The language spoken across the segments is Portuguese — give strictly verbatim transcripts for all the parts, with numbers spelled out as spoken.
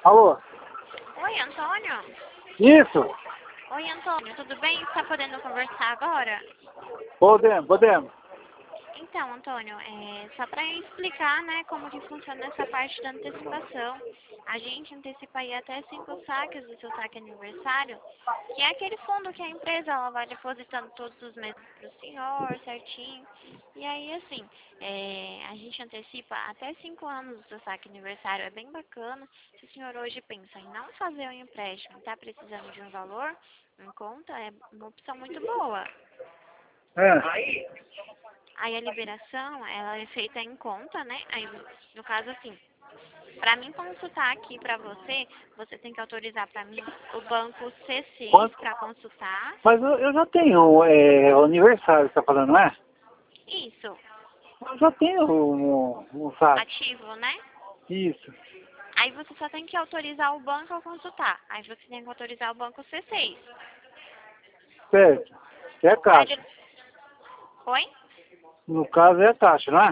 Alô? Oi, Antônio. Isso? Oi, Antônio, tudo bem? Está podendo conversar agora? Podemos, podemos. Então, Antônio, é, só para explicar, né, como que funciona essa parte da antecipação. A gente antecipa aí até cinco saques do seu saque aniversário, que é aquele fundo que a empresa ela vai depositando todos os meses para o senhor, certinho. E aí, assim, é, a gente antecipa até cinco anos do seu saque aniversário. É bem bacana. Se o senhor hoje pensa em não fazer um empréstimo e está precisando de um valor em conta, é uma opção muito boa. É. Aí a liberação, ela é feita em conta, né? Aí, no caso, assim, para mim consultar aqui para você, você tem que autorizar para mim o banco C seis Quanto? para consultar. Mas eu, eu já tenho é, o aniversário, você tá falando, não é? Isso, Eu já tenho um, um, um saque. ativo, né? Isso. Aí você só tem que autorizar o banco a consultar. Aí você tem que autorizar o banco C seis. Certo. É a Aí caixa. de... Oi? No caso é a caixa, não é?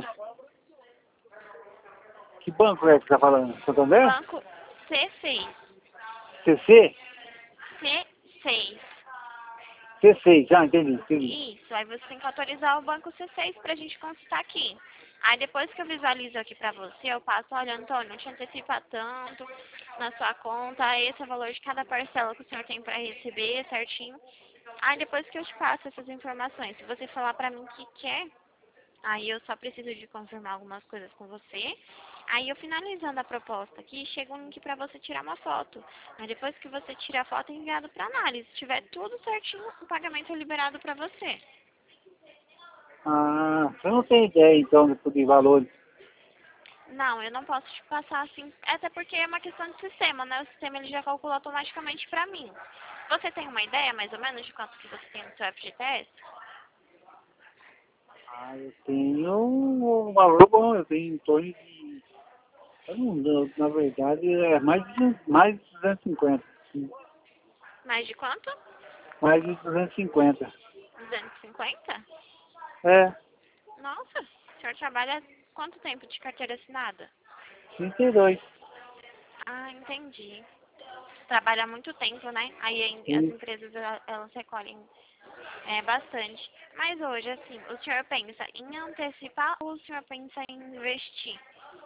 Que banco é que você tá falando? Santander? Banco C seis. C C? C seis. C seis, já entendi, entendi. Isso, aí você tem que autorizar o banco C seis pra gente consultar aqui. Aí depois que eu visualizo aqui pra você, eu passo, olha, Antônio, não te antecipa tanto na sua conta, esse é o valor de cada parcela que o senhor tem pra receber, certinho. Aí depois que eu te passo essas informações, se você falar pra mim que quer, aí eu só preciso de confirmar algumas coisas com você. Aí eu finalizando a proposta aqui, chega um link pra você tirar uma foto. Aí depois que você tira a foto, é enviado pra análise. Se tiver tudo certinho, o pagamento é liberado pra você. Ah, você não tem ideia então de, de valores. Não, eu não posso te passar assim, até porque é uma questão de sistema, né? O sistema ele já calcula automaticamente pra mim. Você tem uma ideia, mais ou menos, de quanto que você tem no seu F G T S? Ah, eu tenho um valor bom, eu tenho em torno de... Eu não, eu, na verdade, é mais de, mais de duzentos e cinquenta. Sim. Mais de quanto? Mais de duzentos e cinquenta. duzentos e cinquenta? É, Nossa, o senhor trabalha quanto tempo de carteira assinada? trinta e dois. Ah, entendi. Trabalha há muito tempo, né? Aí em- as Sim. empresas ela- elas recolhem é, bastante. Mas hoje, assim, o senhor pensa em antecipar ou o senhor pensa em investir?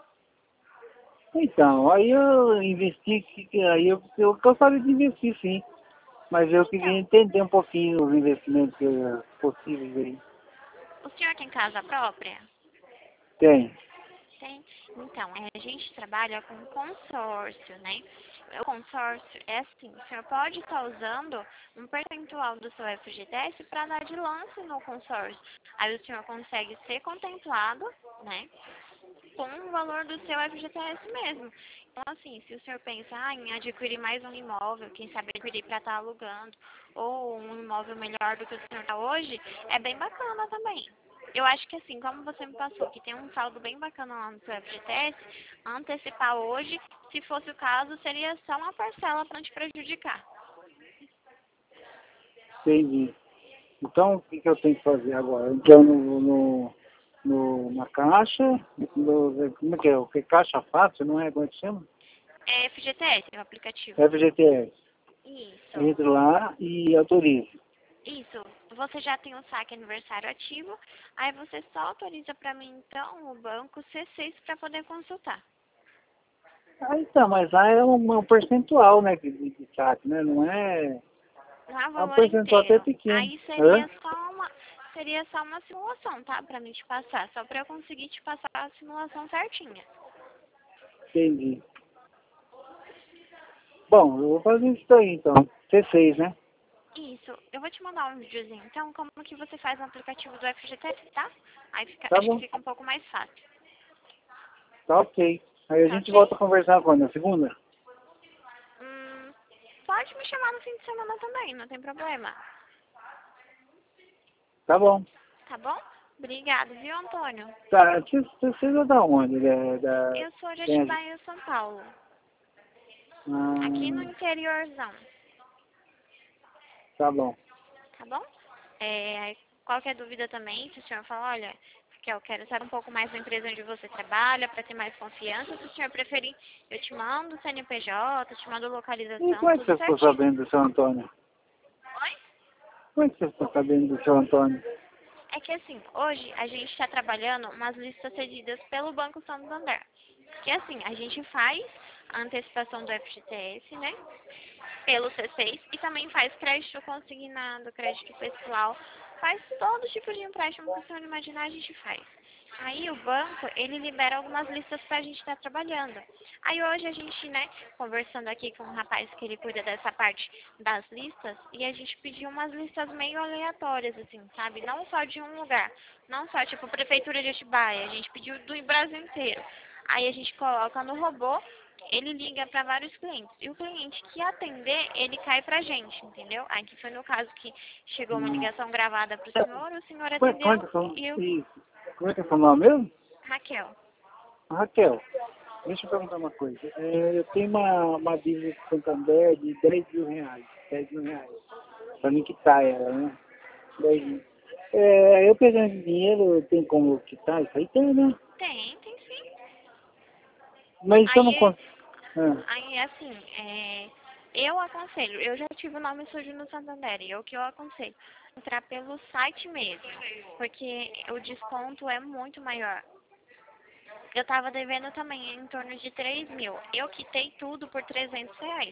Então, aí eu investi, que- aí eu, eu gostaria de investir sim, mas eu queria Então, entender um pouquinho os investimentos eh, possíveis aí. o senhor tem casa própria? Tem. Tem. Então, é, a gente trabalha com consórcio, né? O consórcio é assim, o senhor pode estar usando um percentual do seu F G T S para dar de lance no consórcio. Aí o senhor consegue ser contemplado, né? Com o valor do seu F G T S mesmo. Então, assim, se o senhor pensa ah, em adquirir mais um imóvel, quem sabe adquirir para estar alugando, ou um imóvel melhor do que o senhor está hoje, é bem bacana também. Eu acho que assim, como você me passou, que tem um saldo bem bacana lá no seu F G T S, antecipar hoje, se fosse o caso, seria só uma parcela para não te prejudicar. Entendi. Então, o que, que eu tenho que fazer agora? Então, no, no, no, na caixa, no, como é que é? O que? Caixa fácil, não é? Como é que chama? É F G T S, o aplicativo. F G T S. Isso. Entro lá e autorizo. Isso, você já tem o saque aniversário ativo, aí você só autoriza para mim, então, o banco C seis para poder consultar. Ah, então, mas lá é um, um percentual, né, de, de saque, né? Não é... Não é o É um valor percentual até inteiro. pequeno. Aí Hã? seria só uma, seria só uma simulação, tá? Para mim te passar, só para eu conseguir te passar a simulação certinha. Entendi. Bom, eu vou fazer isso daí, então. C seis, né? Isso, eu vou te mandar um videozinho, então, como que você faz no aplicativo do F G T S, tá? Aí fica, Tá acho que bom. fica um pouco mais fácil, Tá ok. Aí a tá gente ok? volta a conversar quando? Na segunda? Hum, pode me chamar no fim de semana também, não tem problema. Tá bom. Tá bom? Obrigada, viu, Antônio? Tá, você você precisa da onde? Da, da... Eu sou de tem Atibaia, São Paulo. Aqui no Ah, interiorzão, tá bom. tá bom? É, qualquer dúvida também, se o senhor falar, olha, Raquel, quero saber um pouco mais da empresa onde você trabalha, para ter mais confiança. Se o senhor preferir, eu te mando o C N P J, te mando E localização, como é que tudo você ficou certinho. sabendo do seu Antônio? Oi? Como é que você ficou sabendo do seu Antônio? É que assim, hoje a gente está trabalhando umas listas cedidas pelo Banco Santander. Que assim, a gente faz a antecipação do F G T S, né? Pelo C seis e também faz crédito consignado, crédito pessoal, faz todo tipo de empréstimo que o senhor imaginar, a gente faz. Aí o banco, ele libera algumas listas pra gente estar trabalhando. Aí hoje a gente, né, conversando aqui com um rapaz que ele cuida dessa parte das listas, e a gente pediu umas listas meio aleatórias, assim, sabe? Não só de um lugar, não só tipo Prefeitura de Atibaia, a gente pediu do Brasil inteiro. Aí a gente coloca no robô, ele liga para vários clientes. E o cliente que atender, ele cai pra gente, entendeu? Aqui foi no caso que chegou uma Hum. ligação gravada pro senhor, o senhor Como é, como é atendeu que é seu, e eu... isso. Como é que é seu nome mesmo? Raquel. Raquel, deixa eu perguntar uma coisa. É, eu tenho uma, uma dívida de Santander de dez mil reais. dez mil reais. Pra mim quitar ela, né? dez mil. É, eu pegando esse dinheiro, tem como quitar isso aí? Tem, né? Tem, tem sim. Mas se eu não Aí, consigo... Ah, aí assim, é, eu aconselho, eu já tive o nome sujo no Santander, e é o que eu aconselho, entrar pelo site mesmo, porque o desconto é muito maior. Eu tava devendo também em torno de três mil. Eu quitei tudo por trezentos reais.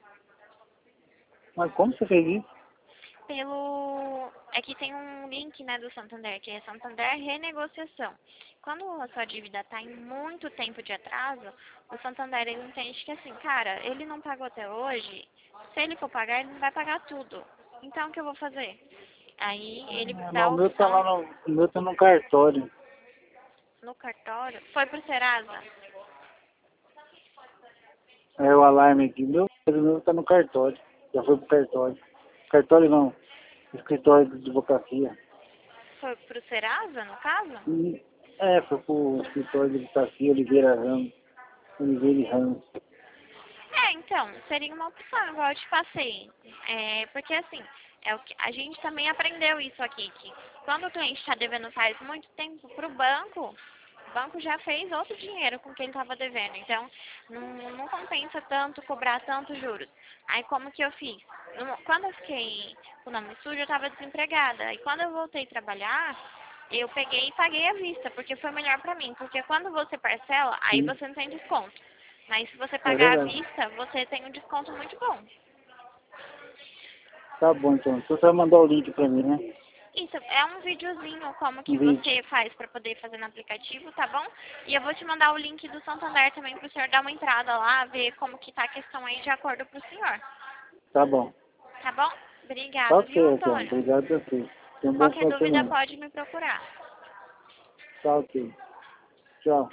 mas como você fez isso? Pelo... Aqui tem um link, né, do Santander, que é Santander Renegociação. Quando a sua dívida está em muito tempo de atraso, o Santander ele entende que assim, cara, ele não pagou até hoje, se ele for pagar, ele não vai pagar tudo. Então, o que eu vou fazer? Aí ele É, dá mas a o meu tá lá opção no, o meu tá no cartório. no cartório. Foi pro Serasa? É o alarme aqui. O meu, o meu tá no cartório. Já foi pro cartório. Cartório não. Escritório de advocacia. Foi pro Serasa, no caso? E, é, foi pro escritório de advocacia Oliveira Ramos. Oliveira e Ramos. É, então, seria uma opção, igual eu te passei. É, porque assim, é o que, a gente também aprendeu isso aqui, que quando o cliente está devendo faz muito tempo para o banco, o banco já fez outro dinheiro com que ele estava devendo. Então, não, não compensa tanto cobrar tantos juros. Aí, como que eu fiz? No- Quando eu fiquei com o nome sujo, eu estava desempregada. E quando eu voltei a trabalhar, eu peguei e paguei à vista, porque foi melhor para mim. Porque quando você parcela, aí Sim, você não tem desconto. Mas se você é pagar à verdade. vista, você tem um desconto muito bom. Tá bom, então. Então você vai mandar o link pra mim, né? Isso, é um videozinho como Um que vídeo. você faz para poder fazer no aplicativo, tá bom? E eu vou te mandar o link do Santander também para o senhor dar uma entrada lá, ver como que tá a questão aí de acordo pro senhor. Tá bom. Tá bom? Tá Obrigado, ok, viu, então. Antônio? Obrigado a você. Tenha um bom Qualquer final de dúvida semana. pode me procurar. Tá ok. Tchau.